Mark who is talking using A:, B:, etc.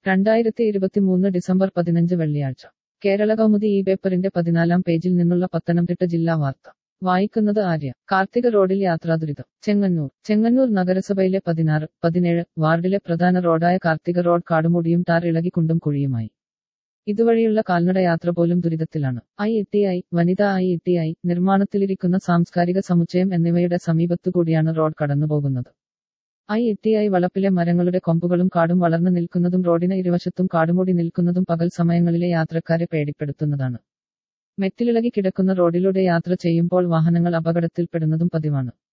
A: 2023 December 15 വെള്ളിയാഴ്ച കേരള കൗമുദി ഈ പേപ്പറിന്റെ 14-ാം പേജിൽ നിന്നുള്ള പത്തനംതിട്ട ജില്ലാ വാർത്ത വായിക്കുന്നത് ആര്യ. കാർത്തിക റോഡിൽ യാത്രാദുരിതം. ചെങ്ങന്നൂർ നഗരസഭയിലെ 16, 17 വാർഡിലെ പ്രധാന റോഡായ കാർത്തിക റോഡ് കാടുമൂടിയും ടാർ ഇളകി കുണ്ടും കുഴിയുമായി. ഇതുവഴിയുള്ള കാൽനട യാത്ര പോലും ദുരിതത്തിലാണ്. ITI, വനിതാ ITI, നിർമ്മാണത്തിലിരിക്കുന്ന സാംസ്കാരിക സമുച്ചയം എന്നിവയുടെ സമീപത്തുകൂടിയാണ് റോഡ് കടന്നുപോകുന്നത്. ITI വളപ്പിലെ മരങ്ങളുടെ കൊമ്പുകളും കാടും വളർന്നു നിൽക്കുന്നതും റോഡിന് ഇരുവശത്തും കാടുമൂടി നിൽക്കുന്നതും പകൽ സമയങ്ങളിലെ യാത്രക്കാരെ പേടിപ്പെടുത്തുന്നതാണ്. മെറ്റിലിളകി കിടക്കുന്ന റോഡിലൂടെ യാത്ര ചെയ്യുമ്പോൾ വാഹനങ്ങൾ അപകടത്തിൽപ്പെടുന്നതും പതിവാണ്.